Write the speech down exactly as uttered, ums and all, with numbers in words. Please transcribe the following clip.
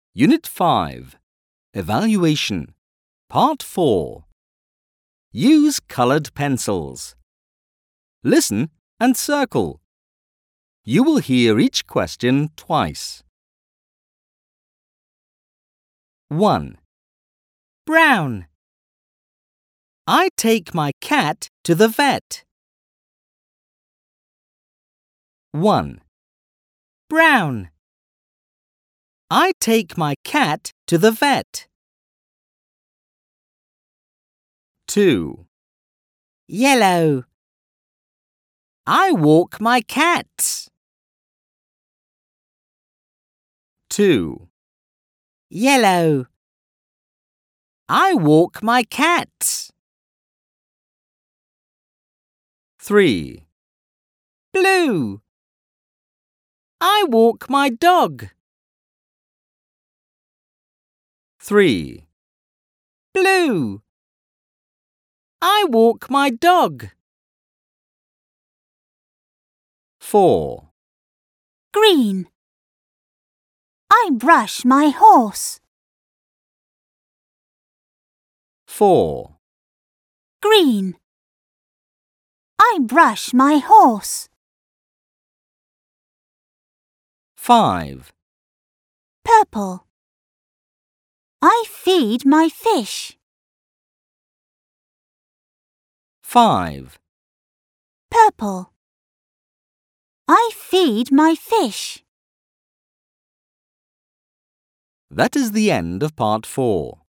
Unit five. Evaluation. Part four. Use colored pencils. Listen and circle. You will hear each question twice. one. Brown. I take my cat to the vet. one. Brown. I take my cat to the vet. two. Yellow. I walk my cats. two. Yellow. I walk my cats. three. Blue. I walk my dog. three. Blue. I walk my dog. four. Green. I brush my horse. four. Green. I brush my horse. five. Purple. I feed my fish. five. Purple. I feed my fish. That is the end of part four.